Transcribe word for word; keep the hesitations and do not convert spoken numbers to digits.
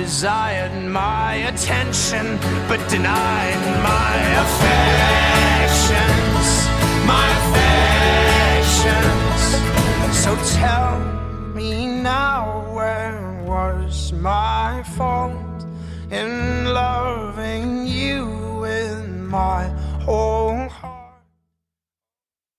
desired my attention, but denied my affections, my affections. So tell me now, where was my fault in